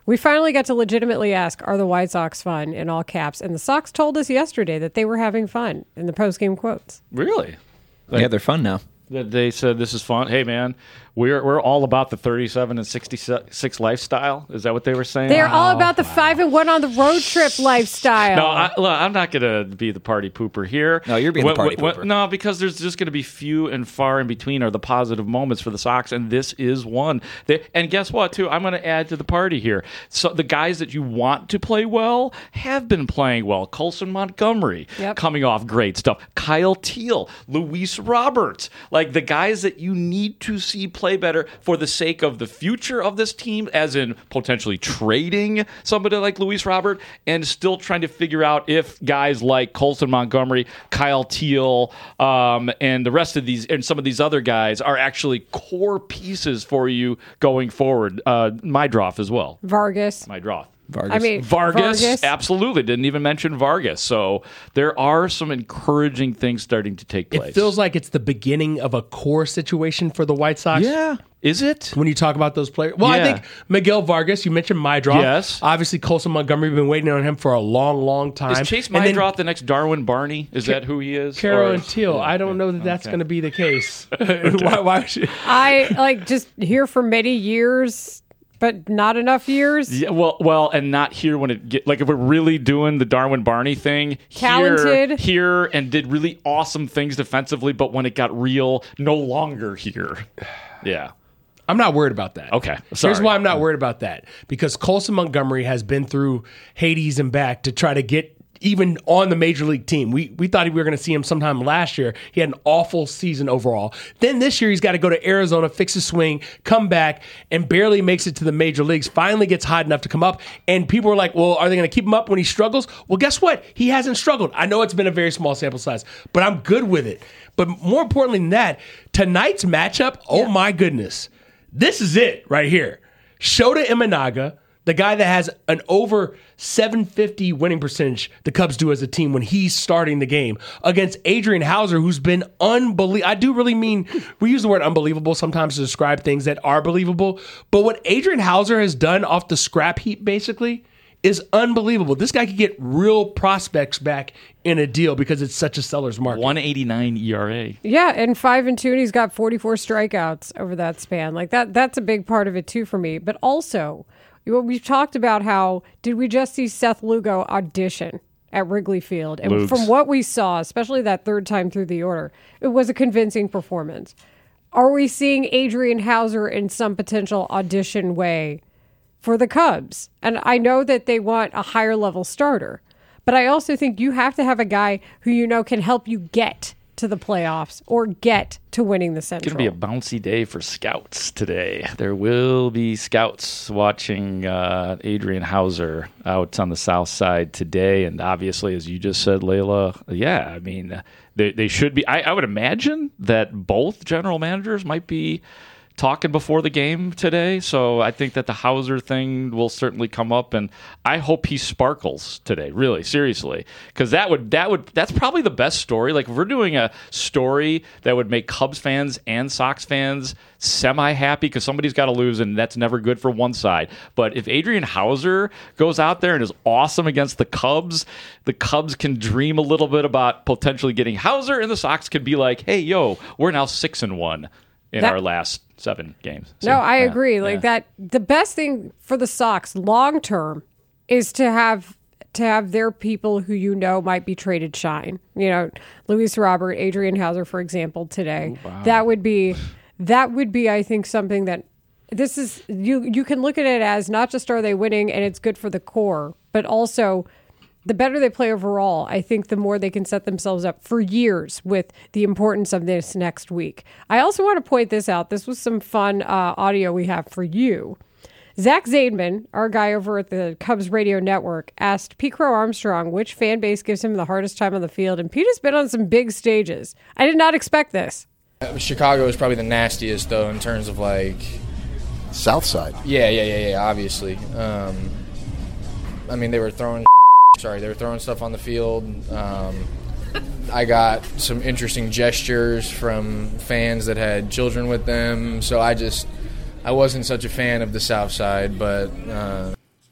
We finally got to legitimately ask, are the White Sox fun, in all caps? And the Sox told us yesterday that they were having fun in the postgame quotes. Really? Like, yeah, they're fun now. That they said this is fun. Hey, man, we're we're all about the thirty-seven and sixty-six lifestyle. Is that what they were saying? They're all about the five and one on the road trip lifestyle. No, I, look, I'm not going to be the party pooper here. No, you're being when, the party when, pooper. No, because there's just going to be few and far in between are the positive moments for the Sox, and this is one. They, and guess what, too? I'm going to add to the party here. So the guys that you want to play well have been playing well. Colson Montgomery Yep. coming off great stuff. Kyle Teal, Luis Roberts, like the guys that you need to see play better for the sake of the future of this team, as in potentially trading somebody like Luis Robert, and still trying to figure out if guys like Colson Montgomery, Kyle Teal, um, and the rest of these, and some of these other guys are actually core pieces for you going forward. Uh, Mydroff as well. Vargas. Mydroff. Vargas. I mean, Vargas, Vargas. absolutely. Didn't even mention Vargas. So there are some encouraging things starting to take place. It feels like it's the beginning of a core situation for the White Sox. Yeah. Is it? When you talk about those players. Well, Yeah. I think Miguel Vargas, you mentioned Mydroff. Yes. Obviously, Colson Montgomery, we've been waiting on him for a long, long time. Is Chase And then Mydroff the next Darwin Barney? Is that who he is? Carol Or- and Teal. I don't know that that's Okay. going to be the case. why, why should... I like just here for many years, but not enough years. Yeah, well, well, and not here when it get like if we're really doing the Darwin Barney thing, Talented. here, here, and did really awesome things defensively, but when it got real, no longer here. Yeah. I'm not worried about that. Okay. Here's Sorry. why I'm not worried about that. Because Colson Montgomery has been through Hades and back to try to get even on the major league team. We we thought we were going to see him sometime last year. He had an awful season overall. Then this year he's got to go to Arizona, fix his swing, come back, and barely makes it to the major leagues. Finally gets hot enough to come up. And people are like, well, are they going to keep him up when he struggles? Well, guess what? He hasn't struggled. I know it's been a very small sample size, but I'm good with it. But more importantly than that, tonight's matchup, oh my goodness. This is it right here. Shota Imanaga, the guy that has an over seven fifty winning percentage the Cubs do as a team when he's starting the game, against Adrian Hauser, who's been unbelievable. I do really mean, we use the word unbelievable sometimes to describe things that are believable, but what Adrian Hauser has done off the scrap heap basically is unbelievable. This guy could get real prospects back in a deal because it's such a seller's market. one eighty-nine E R A. Yeah, and five and two, and he's got forty-four strikeouts over that span. Like that, that's a big part of it too for me. But also, you know, we've talked about how did we just see Seth Lugo audition at Wrigley Field, and Lugs. from what we saw, especially that third time through the order, it was a convincing performance. Are we seeing Adrian Hauser in some potential audition way for the Cubs? And I know that they want a higher level starter, but I also think you have to have a guy who you know can help you get to the playoffs or get to winning the Central. It's going to be a bouncy day for scouts today. There will be scouts watching uh, Adrian Hauser out on the south side today. And obviously, as you just said, Layla, yeah, I mean, they, they should be. I, I would imagine that both general managers might be talking before the game today, so I think that the Hauser thing will certainly come up, and I hope he sparkles today. Really, seriously, because that would that would that's probably the best story. Like if we're doing a story that would make Cubs fans and Sox fans semi happy because somebody's got to lose, and that's never good for one side. But if Adrian Hauser goes out there and is awesome against the Cubs, the Cubs can dream a little bit about potentially getting Hauser, and the Sox could be like, "Hey, yo, we're now six and one." In That- our last seven games. So, no, I yeah, agree. Like yeah. that, the best thing for the Sox long term is to have to have their people who you know might be traded shine. You know, Luis Robert, Adrian Hauser, for example, today. Ooh, wow. That would be that would be, I think, something that this is you you can look at it as not just are they winning and it's good for the core, but also the better they play overall, I think the more they can set themselves up for years with the importance of this next week. I also want to point this out. This was some fun uh, audio we have for you. Zach Zaidman, our guy over at the Cubs Radio Network, asked Pete Crow Armstrong which fan base gives him the hardest time on the field, and Pete has been on some big stages. I did not expect this. Chicago is probably the nastiest, though, in terms of, like... South side. Yeah, yeah, yeah, yeah, obviously. Um, I mean, they were throwing... Sorry, they were throwing stuff on the field. Um, I got some interesting gestures from fans that had children with them. So I just, I wasn't such a fan of the South Side, but uh,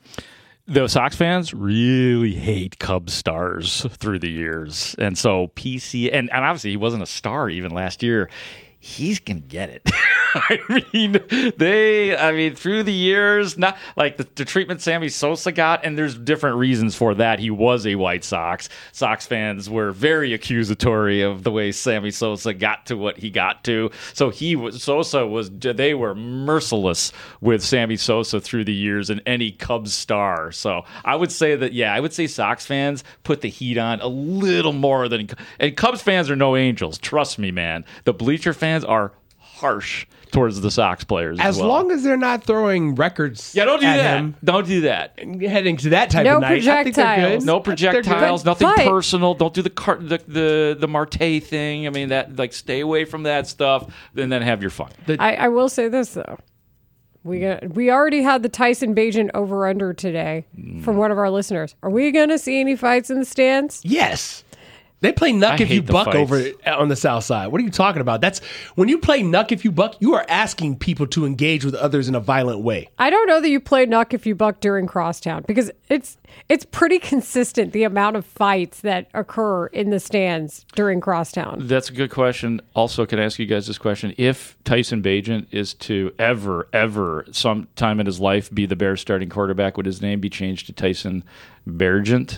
The Sox fans really hate Cubs stars through the years. And so P C, and, and obviously he wasn't a star even last year. He's going to get it. I mean, they, I mean, through the years, not like the, the treatment Sammy Sosa got, and there's different reasons for that. He was a White Sox. Sox fans were very accusatory of the way Sammy Sosa got to what he got to. So he was, Sosa was, they were merciless with Sammy Sosa through the years and any Cubs star. So I would say that, yeah, I would say Sox fans put the heat on a little more than, and Cubs fans are no angels. Trust me, man. The bleacher fans are harsh towards the Sox players as, as well. long as they're not throwing records. Yeah, don't do at that. Him Don't do that. And heading to that type no of night. I think they're good. No projectiles. Good. Nothing But- personal. Don't do the, car- the the the Marte thing. I mean, that like stay away from that stuff. And then have your fun. I, I will say this though. We got, we already had the Tyson Bagent over under today Mm. from one of our listeners. Are we going to see any fights in the stands? Yes. They play knuck I if you hate the buck fights. over on the south side. What are you talking about? That's when you play knuck if you buck, you are asking people to engage with others in a violent way. I don't know that you play knuck if you buck during crosstown because it's it's pretty consistent the amount of fights that occur in the stands during crosstown. That's a good question. Also, can I ask you guys this question? If Tyson Bagent is to ever, ever, sometime in his life be the Bears starting quarterback, would his name be changed to Tyson Bergent?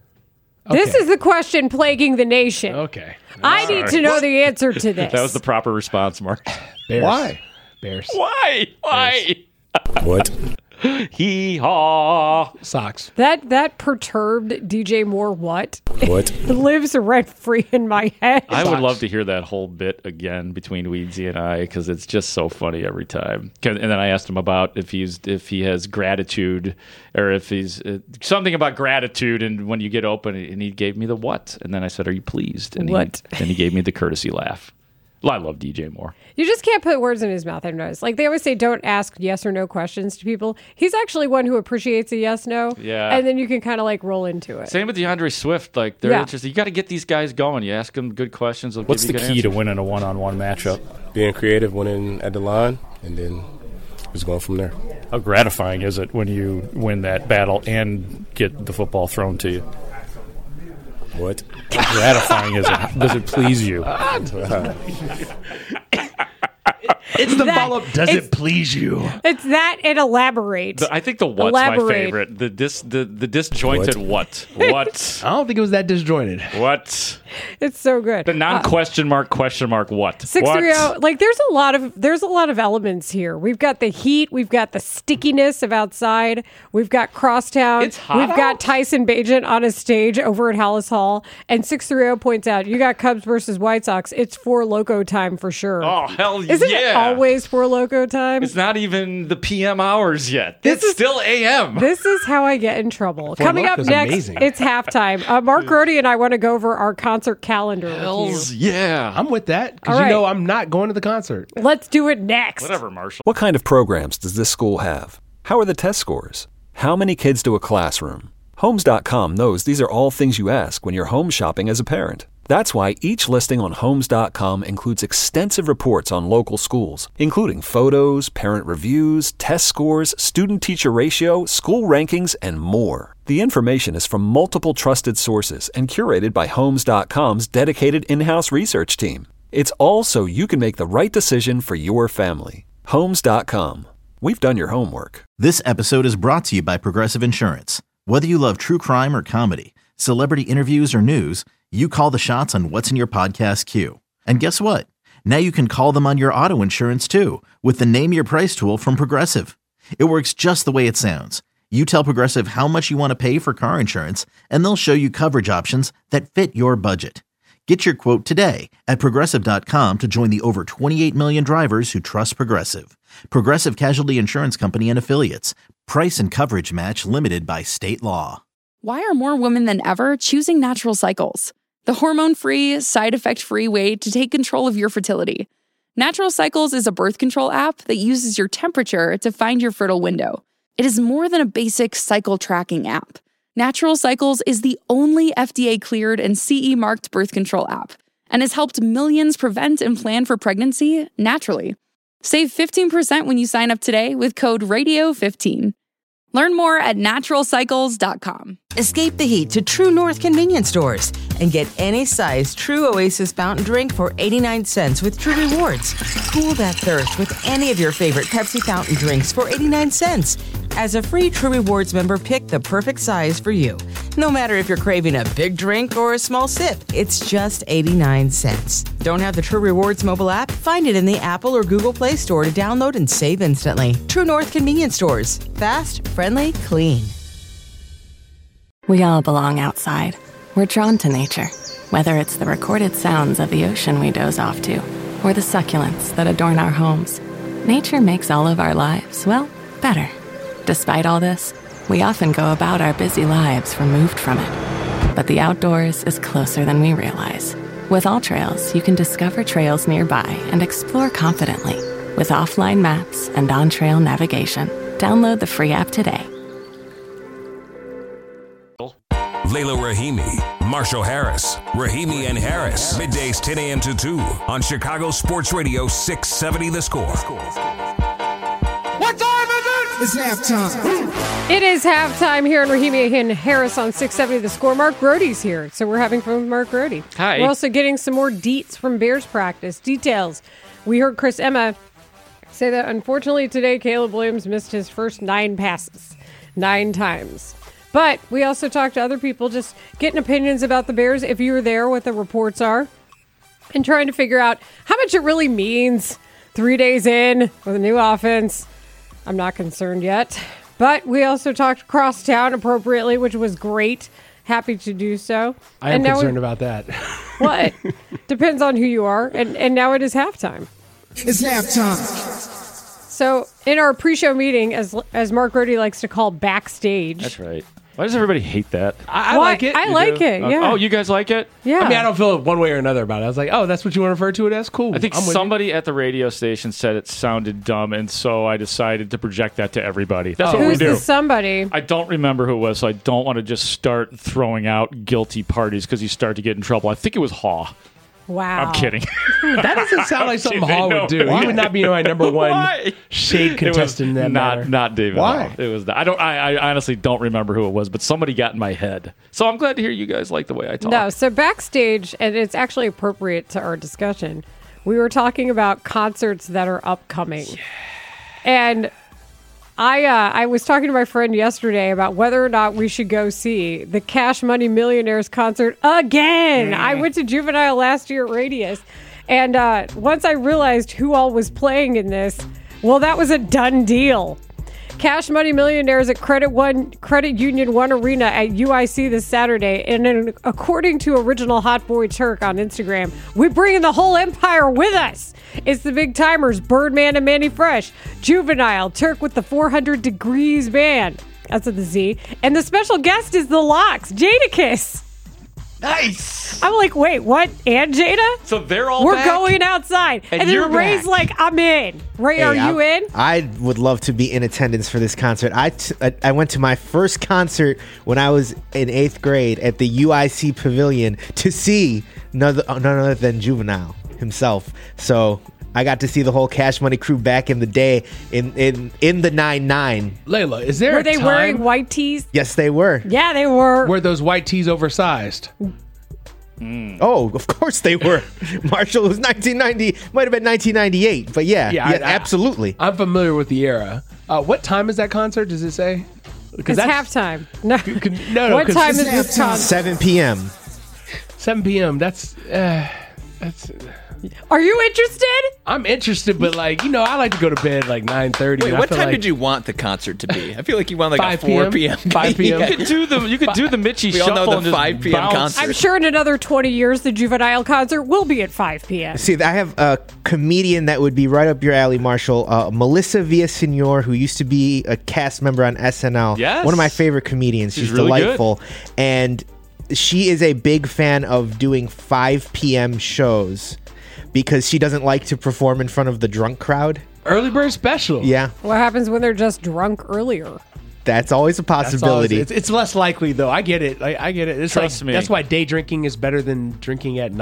This is the question plaguing the nation. Okay. I need to know the answer to this. That was the proper response, Mark. Bears. Why? Bears. Why? Why? What? Hee haw. Sox. That that perturbed D J Moore what? What? lives rent free in my head. I would love to hear that whole bit again between Weedsy and I because it's just so funny every time. 'Cause- And then I asked him about if he's if he has gratitude or if he's uh, something about gratitude. And when you get open, and he gave me the what, and then I said, "Are you pleased?" And What? He, then he gave me the courtesy laugh. Well, I love D J Moore. You just can't put words in his mouth, I've noticed. Like they always say, don't ask yes or no questions to people. He's actually one who appreciates a yes no. Yeah. And then you can kind of like roll into it. Same with DeAndre Swift. Like they're Yeah. interested. You got to get these guys going. You ask them good questions. They'll What's give the you key good to answers. winning a one-on-one matchup? Being creative, winning at the line, and then just going from there. How gratifying is it when you win that battle and get the football thrown to you? What? How gratifying is it? Does it please you? It's the That- follow-up. Does it's- it please you? It's that and elaborate. The- I think the what's Elaborate. my favorite. The dis the, the disjointed what. What? I don't think it was that disjointed. What? It's so good. The non-question mark question mark what? Six what? three zero. Like there's a lot of there's a lot of elements here. We've got the heat. We've got the stickiness of outside. We've got crosstown. It's hot We've got out. Tyson Bagent on a stage over at Hallis Hall. And six three zero points out you got Cubs versus White Sox. It's Four Loco time for sure. Oh hell Isn't yeah! it always Four Loco time? It's not even the P M hours yet. This it's is- still A M. This is how I get in trouble. Four Coming up Locos next, amazing. it's halftime. Uh, Mark Grody and I want to go over our concert calendar with Hells you. yeah! I'm with that because All you right. know I'm not going to the concert. Let's do it next. Whatever, Marshall. What kind of programs does this school have? How are the test scores? How many kids do a classroom? Homes dot com knows these are all things you ask when you're home shopping as a parent. That's why each listing on Homes dot com includes extensive reports on local schools, including photos, parent reviews, test scores, student-teacher ratio, school rankings, and more. The information is from multiple trusted sources and curated by Homes dot com's dedicated in-house research team. It's all so you can make the right decision for your family. Homes dot com. We've done your homework. This episode is brought to you by Progressive Insurance. Whether you love true crime or comedy, celebrity interviews or news, you call the shots on what's in your podcast queue. And guess what? Now you can call them on your auto insurance too with the Name Your Price tool from Progressive. It works just the way it sounds. You tell Progressive how much you want to pay for car insurance, and they'll show you coverage options that fit your budget. Get your quote today at Progressive dot com to join the over twenty-eight million drivers who trust Progressive. Progressive Casualty Insurance Company and Affiliates. Price and coverage match limited by state law. Why are more women than ever choosing Natural Cycles? The hormone-free, side-effect-free way to take control of your fertility. Natural Cycles is a birth control app that uses your temperature to find your fertile window. It is more than a basic cycle tracking app. Natural Cycles is the only F D A-cleared and C E-marked birth control app and has helped millions prevent and plan for pregnancy naturally. Save fifteen percent when you sign up today with code radio fifteen. Learn more at natural cycles dot com. Escape the heat to True North convenience stores and get any size True Oasis fountain drink for eighty-nine cents with True Rewards. Cool that thirst with any of your favorite Pepsi fountain drinks for eighty-nine cents. As a free True Rewards member, pick the perfect size for you. No matter if you're craving a big drink or a small sip, it's just eighty-nine cents. Don't have the True Rewards mobile app? Find it in the Apple or Google Play Store to download and save instantly. True North convenience stores. Fast, friendly, clean. We all belong outside. We're drawn to nature, whether it's the recorded sounds of the ocean we doze off to, or the succulents that adorn our homes. Nature makes all of our lives, well, better. Despite all this, we often go about our busy lives removed from it. But the outdoors is closer than we realize. With AllTrails, you can discover trails nearby and explore confidently. With offline maps and on-trail navigation, download the free app today. Layla Rahimi, Marshall Harris, Rahimi and Harris. Middays ten a.m. to two on Chicago Sports Radio six seventy The Score. What time is it? It's halftime. It is halftime here in Rahimi and Harris on six seventy The Score. Mark Grote's here, so we're having from Mark Grote. Hi. We're also getting some more deets from Bears practice. Details. We heard Chris Emma say that unfortunately today Caleb Williams missed his first nine passes. Nine times. But we also talked to other people just getting opinions about the Bears if you were there, what the reports are, and trying to figure out how much it really means three days in with a new offense. I'm not concerned yet. But we also talked crosstown appropriately, which was great. Happy to do so. I am and now concerned we, about that. What? Depends on who you are. And, and now it is halftime. It's halftime. So in our pre-show meeting, as as Mark Grote likes to call backstage. That's right. Why does everybody hate that? I, I Well, like it. I You like do? it, yeah. Oh, you guys like it? Yeah. I mean, I don't feel one way or another about it. I was like, oh, that's what you want to refer to it as? Cool. I think I'm with somebody at the radio station said it sounded dumb, and so I decided to project that to everybody. That's Oh. what we Who's do. the somebody? I don't remember who it was, so I don't want to just start throwing out guilty parties because you start to get in trouble. I think it was Haw. Wow. I'm kidding. That doesn't sound like something kidding. Haw No. would do. He would not be my number one Why? shade It was contestant in that not matter. not David. Why? Haw. It was. I don't. I, I honestly don't remember who it was, but somebody got in my head. So I'm glad to hear you guys like the way I talk. No, so backstage, and it's actually appropriate to our discussion, we were talking about concerts that are upcoming. And I uh, I was talking to my friend yesterday about whether or not we should go see the Cash Money Millionaires concert again. I went to Juvenile last year at Radius. And uh, once I realized who all was playing in this, well, that was a done deal. Cash Money Millionaires at Credit One Credit Union One Arena at U I C this Saturday. And then, according to Original Hot Boy Turk on Instagram, we're bringing the whole empire with us. It's the big timers, Birdman and Manny Fresh, Juvenile, Turk with the four hundred Degrees Band. That's with the Z. And the special guest is the Locks, Jadakiss. Nice. I'm like, wait, what? And Jada? So they're all We're back? going outside. And And, you're then Ray's back. like, I'm in. Ray, Hey, are you I, in? I would love to be in attendance for this concert. I, t- I I went to my first concert when I was in eighth grade at the U I C Pavilion to see none other, none other than Juvenile himself. So I got to see the whole Cash Money crew back in the day in in, in the nine nine. Layla, is there Were a they time wearing white tees? Yes, they were. Yeah, they were. were those white tees oversized? Oh, of course they were. Marshall, it was nineteen ninety, might have been nineteen ninety-eight, but yeah, yeah, I- I- absolutely. I'm familiar with the era. Uh, what time is that concert? Does it say? It's halftime. No, no, no. What 'cause time it's is this concert? seven p.m. seven p.m. That's uh, that's. Are you interested? I'm interested, but like you know, I like to go to bed like nine thirty. Wait, what time did you want the concert to be? I feel like you want like a five four p.m. five p.m. You could do the you could do the Mitchie We all shuffle know and the just five p.m. bounce. concert. I'm sure in another twenty years, the Juvenile concert will be at five p.m. See, I have a comedian that would be right up your alley, Marshall. Uh, Melissa Villasenor, who used to be a cast member on S N L. Yes. One of my favorite comedians. She's, She's really delightful. And she is a big fan of doing five p.m. shows because she doesn't like to perform in front of the drunk crowd. Early bird special. Yeah, What happens when they're just drunk earlier? that's always a That's all possibility. it's, it's less likely though. I get it. I, I get it. It's Trust like, me. That's why day drinking is better than drinking at night.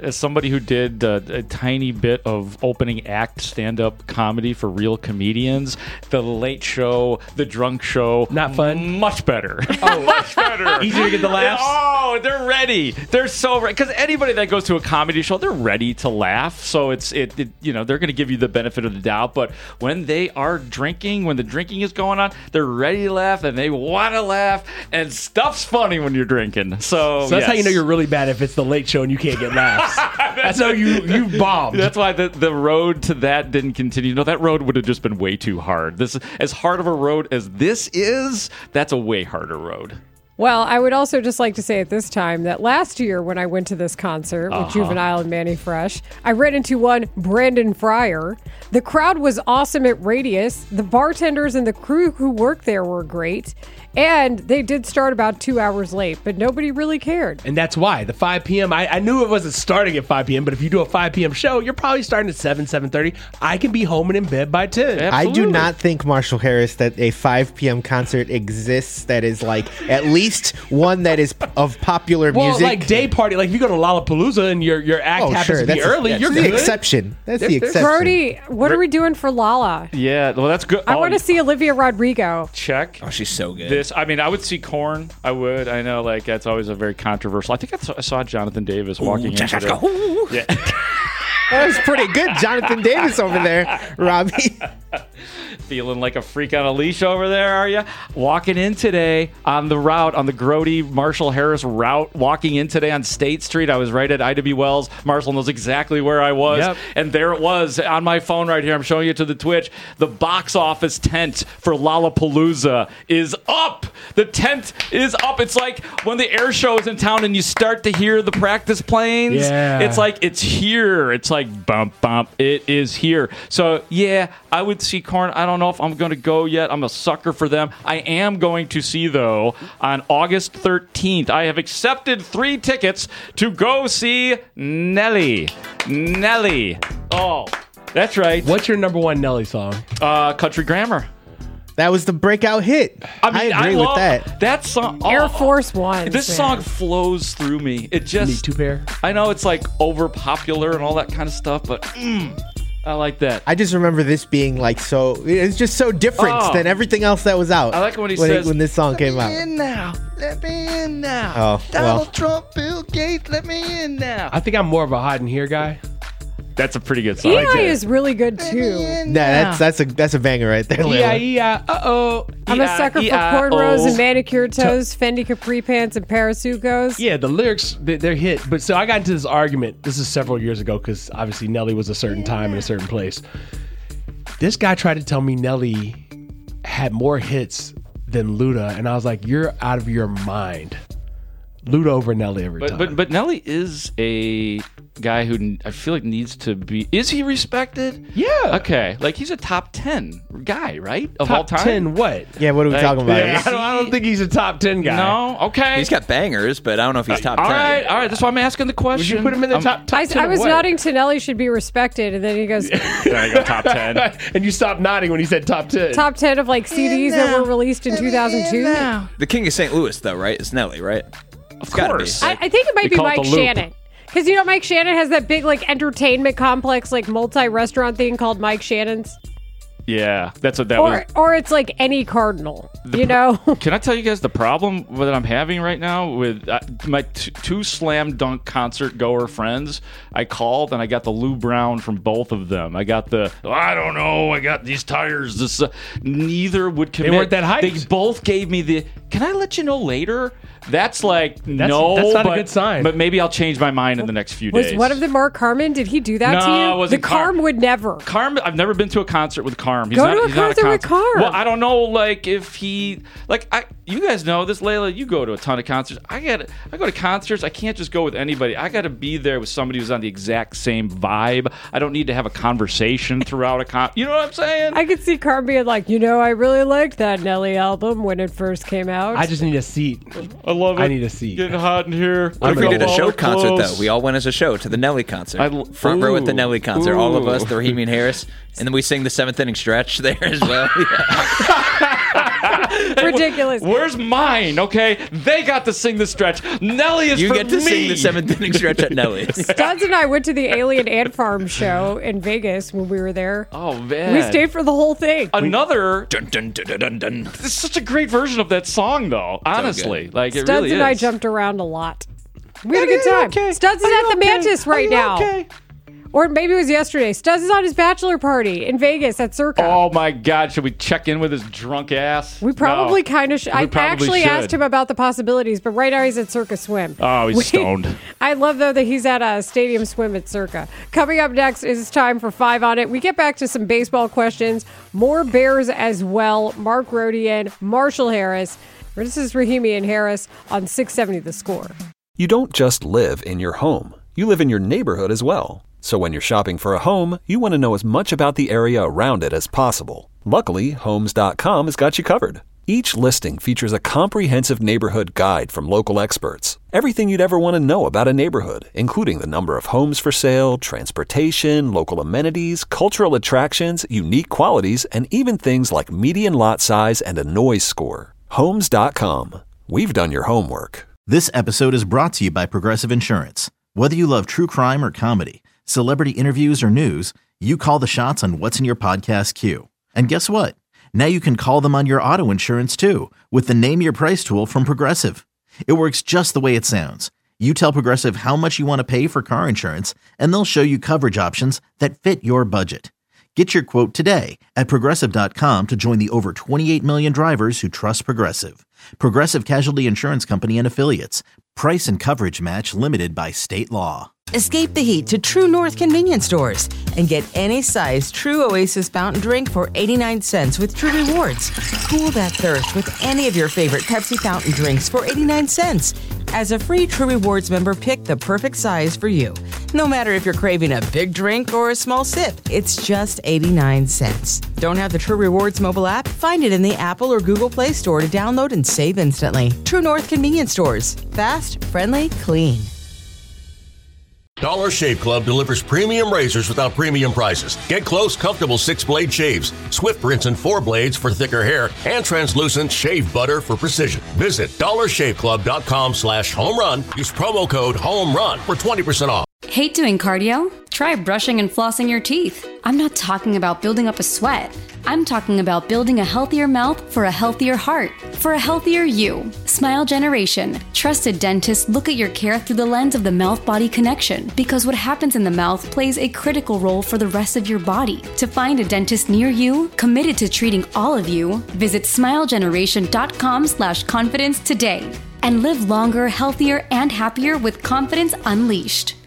as somebody who did uh, a tiny bit of opening act stand-up comedy for real comedians, the Late Show, the Drunk Show, not fun. Much better. Oh, much better. Easier to get the laughs. Oh, they're ready. They're so ready because anybody that goes to a comedy show, they're ready to laugh. So it's it, it you know they're going to give you the benefit of the doubt. But when they are drinking, when the drinking is going on, they're ready to laugh and they want to laugh. And stuff's funny when you're drinking. So, so that's yes. how you know you're really bad if it's the Late Show and you can't get laughs. That's how you you bombed. That's why the the road to that didn't continue. No, that road would have just been way too hard. This as hard of a road as this is. That's a way harder road. Well, I would also just like to say at this time that last year when I went to this concert with Uh-huh. Juvenile and Manny Fresh, I ran into one Brandon Fryer. The crowd was awesome at Radius. The bartenders and the crew who worked there were great. And they did start about two hours late, but nobody really cared. And that's why the five p.m. I, I knew it wasn't starting at five p.m., but if you do a five p.m. show, you're probably starting at seven, seven thirty. I can be home and in bed by ten. I do not think, Marshall Harris, that a five p.m. concert exists that is like at least one that is of popular Well, music. like day party, like if you go to Lollapalooza and your your act Oh, happens sure. to be That's a- early, that's you're the good. exception. That's There- the there's- exception. Brody, what are we doing for Lala? Yeah, well, that's good. I Oh, want to see Olivia Rodrigo. check. Oh, she's so good. This, I mean, I would see Korn. I would. I know, like that's always a very controversial. I think I saw, I saw Jonathan Davis walking into let's the, go. Yeah. That was pretty good, Jonathan Davis over there, Robbie. Feeling like a freak on a leash over there, are you? Walking in today on the route, on the Grody Marshall Harris route, walking in today on State Street. I was right at I W Wells. Marshall knows exactly where I was. Yep. And there it was on my phone right here. I'm showing you to the Twitch. The box office tent for Lollapalooza is up. The tent is up. It's like when the air show is in town and you start to hear the practice planes. Yeah. It's like it's here. It's like bump, bump. It is here. So, yeah, I would see Korn. I don't know if I'm going to go yet. I'm a sucker for them. I am going to see, though, on August thirteenth. I have accepted three tickets to go see Nelly. Nelly. Oh, that's right. What's your number one Nelly song? Uh, Country Grammar. That was the breakout hit. I mean, I agree love with that. That song. oh, Air Force One. This man. song flows through me. It just. Need two pair? I know it's like over popular and all that kind of stuff, but mm, I like that. I just remember this being like so. It's just so different Oh. than everything else that was out. I like when he when says, when this song came out. in now. Let me in now. Oh, Donald well. Trump, Bill Gates, let me in now. I think I'm more of a hide and hear guy. That's a pretty good song. Eli is really good too. Nah, that's that's a that's a banger right there. Yeah, Layla. yeah. Uh oh. I'm a sucker for E I O. cornrows and manicured toes, Fendi capri pants, and Parasucos. Yeah, the lyrics, they- they're hit. But so I got into this argument. This is several years ago because obviously Nelly was a certain time in a certain place. This guy tried to tell me Nelly had more hits than Luda, and I was like, "You're out of your mind." Luda over Nelly every But, time. but but Nelly is a guy who n- I feel like needs to be. Is he respected? Yeah. Okay. Like he's a top ten guy, right? Of top all time. ten what? Yeah, what are we Like, talking about? yeah. I don't, I don't think he's a top ten guy. No. Okay. He's got bangers, but I don't know if he's top all ten. right. All right. That's why I'm asking the Would question. you put him in the I'm- top, top I, ten? I of was what? nodding to Nelly should be respected, and then he goes, There I go. Top ten. and you stopped nodding when he said top ten. top ten of like C Ds that were released in two thousand two. The King of Saint Louis, though, right? Is Nelly, right? Of gotta be. course. I, I think it might We be call it Mike the loop. Shannon. Because, you know, Mike Shannon has that big, like, entertainment complex, like, multi-restaurant thing called Mike Shannon's. Yeah. That's what that was. Or, or it's like any Cardinal, you know? Can I tell you guys the problem that I'm having right now with uh, my t- two slam dunk concert goer friends? I called and I got the Lou Brown from both of them. I got the "Oh, I don't know. I got these tires. This uh, neither would commit. weren't that hyped. They both gave me the. Can I let you know later? That's like That's- no. that's not a but, good sign. But maybe I'll change my mind in the next few Was days. one of them Mark Carman? Did he do that No, to you? it wasn't the Carm. Carm would never. Carm, I've never been to a concert with Carm. He's Go not, to a he's not concert with Carm. Well, I don't know, like if he, like I, you guys know this, Layla. You go to a ton of concerts. I got, I go to concerts. I can't just go with anybody. I got to be there with somebody who's on the exact same vibe. I don't need to have a conversation throughout a con. You know what I'm saying? I could see Carm being like, you know, I really liked that Nelly album when it first came out. I just need a seat. I love it. I need a seat. Getting hot in here. What if we Pick did a up all show the concert, clothes. though? We all went as a show to the Nelly concert. I l- Front row at the Ooh. Nelly concert. All of us, Ooh. the Raheem and Harris. And then we sing the seventh inning stretch there as well. Yeah. Ridiculous. Where's mine? Okay, they got to sing the stretch. Nelly is You for get to me. sing the seventh inning stretch at Nelly's. Studs and I went to the Alien Ant Farm show in Vegas when we were there. Oh man, We stayed for the whole thing. Another. Dun, dun, dun, dun, dun, dun. It's such a great version of that song, though. Honestly, like it Studs really and is. I jumped around a lot. We had a good time. okay? Studs is Are you at the okay? Mantis right Are you now. okay? Or maybe it was yesterday. Studs is on his bachelor party in Vegas at Circa. Oh my God! Should we check in with his drunk ass? We probably No. kind of. Sh- We I probably actually should. asked him about the possibilities, but right now he's at Circa Swim. Oh, he's We- stoned. I love though that he's at a stadium swim at Circa. Coming up next is time for Five on It. We get back to some baseball questions, more Bears as well. Mark Rodian, Marshall Harris. This is Rahimi and Harris on six seventy The Score. You don't just live in your home. You live in your neighborhood as well. So when you're shopping for a home, you want to know as much about the area around it as possible. Luckily, Homes dot com has got you covered. Each listing features a comprehensive neighborhood guide from local experts. Everything you'd ever want to know about a neighborhood, including the number of homes for sale, transportation, local amenities, cultural attractions, unique qualities, and even things like median lot size and a noise score. Homes dot com. We've done your homework. This episode is brought to you by Progressive Insurance. Whether you love true crime or comedy, celebrity interviews or news, you call the shots on what's in your podcast queue. And guess what? Now you can call them on your auto insurance too with the Name Your Price tool from Progressive. It works just the way it sounds. You tell Progressive how much you want to pay for car insurance, and they'll show you coverage options that fit your budget. Get your quote today at Progressive dot com to join the over twenty-eight million drivers who trust Progressive. Progressive Casualty Insurance Company and Affiliates. Price and coverage match limited by state law. Escape the heat to True North convenience stores and get any size True Oasis fountain drink for eighty-nine cents with True Rewards. Cool that thirst with any of your favorite Pepsi fountain drinks for eighty-nine cents. As a free True Rewards member, pick the perfect size for you. No matter if you're craving a big drink or a small sip, it's just eighty-nine cents. Don't have the True Rewards mobile app? Find it in the Apple or Google Play Store to download and save instantly. True North convenience stores. Fast, friendly, clean. Dollar Shave Club delivers premium razors without premium prices. Get close, comfortable six-blade shaves, swift rinse and four blades for thicker hair, and translucent shave butter for precision. Visit dollar shave club dot com slash home run. Use promo code HOMERUN for twenty percent off. Hate doing cardio? Try brushing and flossing your teeth. I'm not talking about building up a sweat. I'm talking about building a healthier mouth for a healthier heart, for a healthier you. Smile Generation. Trusted dentists look at your care through the lens of the mouth-body connection, because what happens in the mouth plays a critical role for the rest of your body. To find a dentist near you, committed to treating all of you, visit smile generation dot com slash confidence today and live longer, healthier, and happier with confidence unleashed.